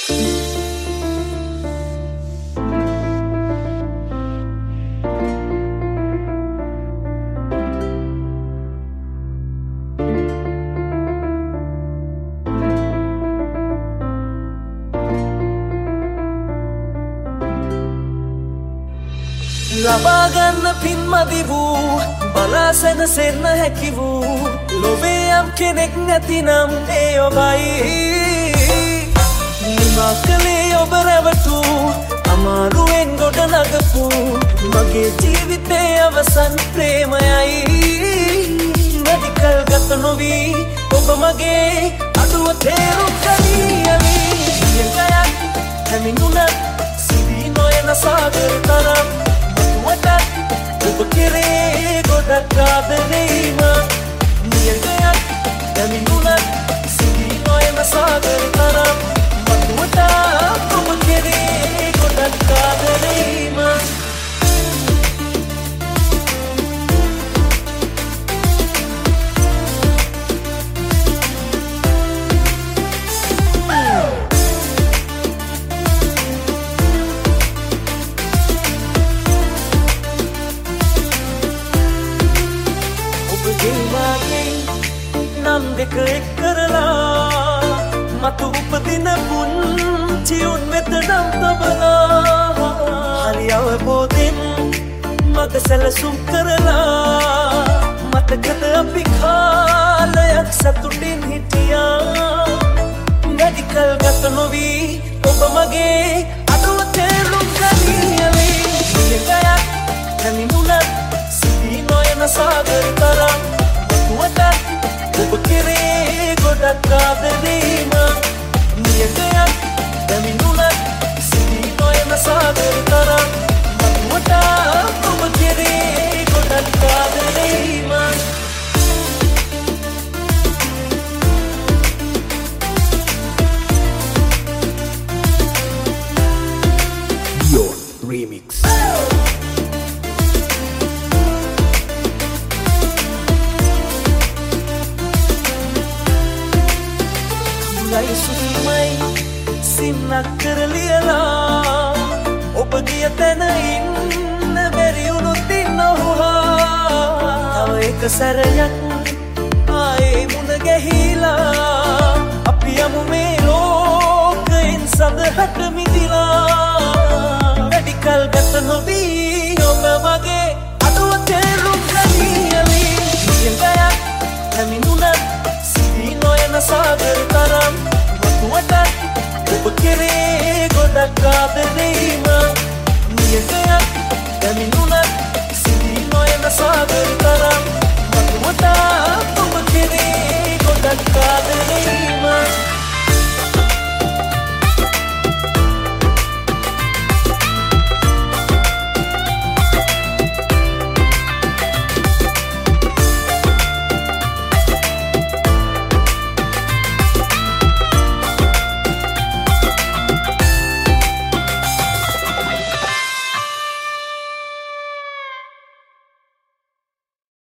ලබා ගන්න පින්මදි වූ බලා සැනසෙන්න හැකි වූ ලොවේ යම් කෙනෙක් නැතිනම් ඒ ඔබයි නිමා කළේ ඔබ රැවටූ අමාරුවෙන් ගොඩ නගපු මගේ ජීවිතේ අවසන් ප්‍රේමයයි නැතිකල් ගත නොවී ඔබ මගේ අඩුව තේරුම් ගනියවි නියගයක් හැමිනුනත් සිවී නොයන සාගර තරම් ඔබ කෙරේ ගොඩක් ආදරේම නියගයක් දැමිනුනත් සිවී නොයන සාගර තරම් මතුවටත් ඔබ කෙරේ ගොඩක් ආදරේම දෙක එක් කරලා මතු උපදින පුංචි උන් වෙත නම් තබලා හරි අවබෝධෙන් මග සැලසුම් කරලා මතකද අපි කාලයක් සතුටින් හිටියා නැතිකල් ගත නොවී ඔබ මගේ අඩුව තේරුම් ගනියවි නියගයක් හැමිනුනත් සිවී නොයන සාගර තරම් මතුවටත් ඔබ කෙරේ ගොඩක් ආදරේම නියගයක් දැමිනුනත් සිවී නොයන සාගර තරම් මතුවටත් ඔබ කෙරේ ගොඩක් ආදරේම Beyond Remix. සින්නක් කරලියලා ඔබ ගිය තැන ඉන්න බැරිවුණුත් ඉන්නහුහා තව එක සැරයක් ආයේ මුණ ගැහිලා අපි යමු මේ ලෝකයෙන් සඳහටමි